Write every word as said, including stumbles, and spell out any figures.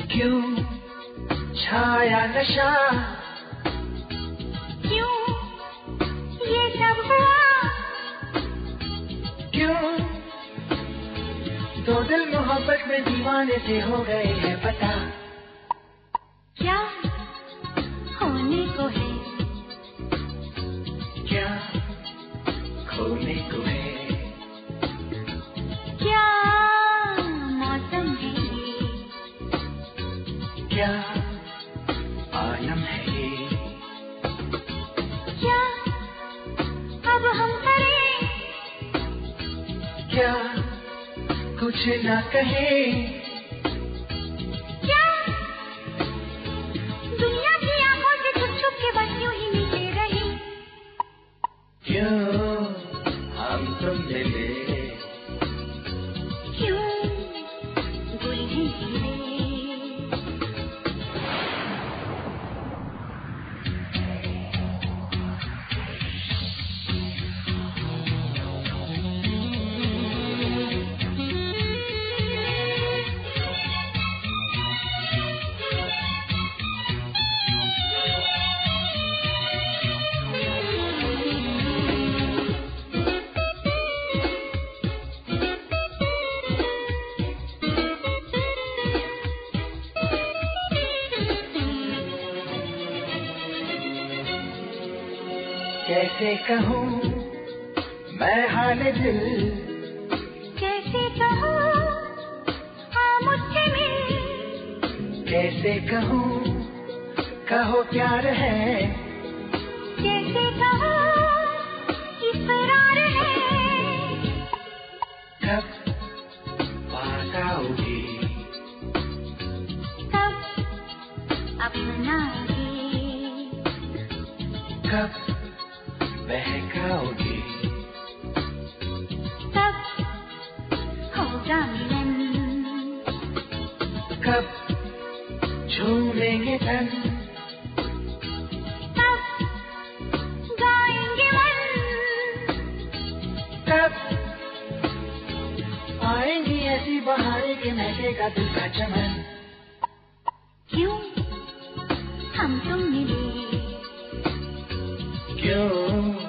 क्यों छाया नशा, क्यों ये सब हुआ, क्यों दो दिल मोहब्बत में दीवाने से हो गए हैं पता। क्या होने को है, क्या खोने को है, क्या मौसम है ये, क्या आलम है ये, क्या अब हम करें, क्या कुछ ना कहें, क्या दुनिया की आंखों से छुप छुप के बस यूं ही मिलते रहे। क्यों हम तुम मिले, क्यों गुल ही खिले, कैसे कहूँ मैं हाल दिल, कैसे कहूँ हाँ मुझसे मिल, कैसे कहूँ कहो प्यार है, कैसे कहूँ इकरार है, कब पास आओगी, कब अपनाओगे, कब बहकाओगी, कब होगा मिलन, कब झूमेंगे तन, कब गाएंगे मन, कब आएंगी ऐसी बहारें कि महकेगा दिल का चमन। क्यों हम तुम मिले, क्यों